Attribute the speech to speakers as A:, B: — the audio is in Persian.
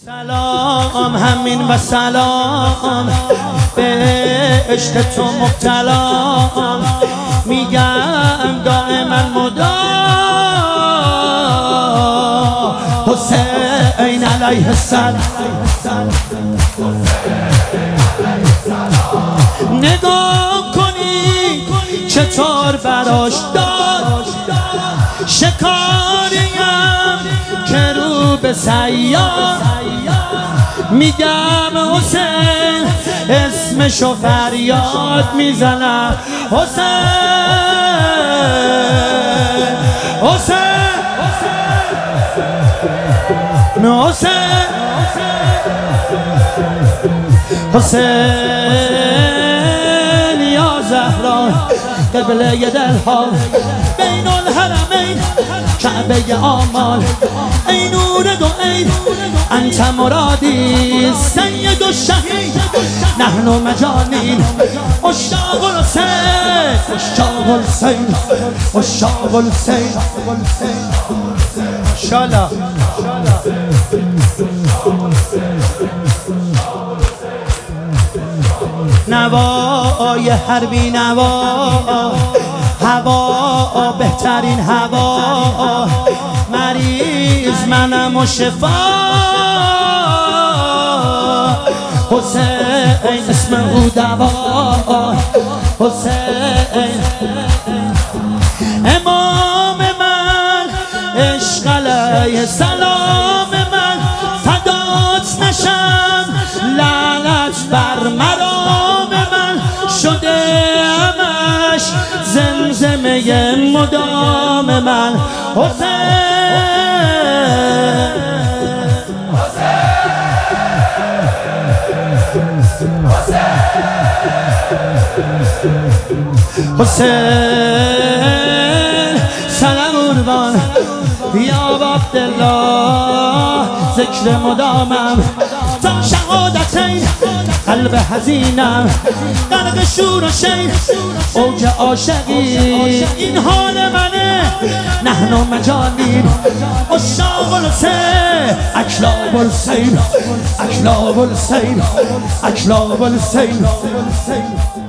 A: سلام همین و سلام به عشق تو مبتلام، میگم دائما مدام حسین علیه السلام. نگاه کنی چطور براش داد شکاریم که رو به سیار، میگم حسین اسمشو فریاد میزنم حسین حسین حسین حسین یا زهرا قبله دلها بین الحرمین کعبه آمال، ای نور دو عین انت مرادی سید الشهید نحن مجانین عشاق الحسین عشاق الحسین عشاق الحسین. انشالله نوای حربی نوا، هوا بهترین هوا، مریض منم و شفا، حسین اسم او دوا، حسین امام من عشق علیه سلام من، فدات نشم لعنت بر مرام من، شده همش زمزمه مدام من حسین سلام قربان یا عبدالله، ذکر مدامم تا شهادتین، قلب حزینم غرق شور و شیر، اوج عاشقی این حال منه، نحن مجانین عشاق الحسین اکلاب الحسین اکلاب الحسین اکلاب الحسین.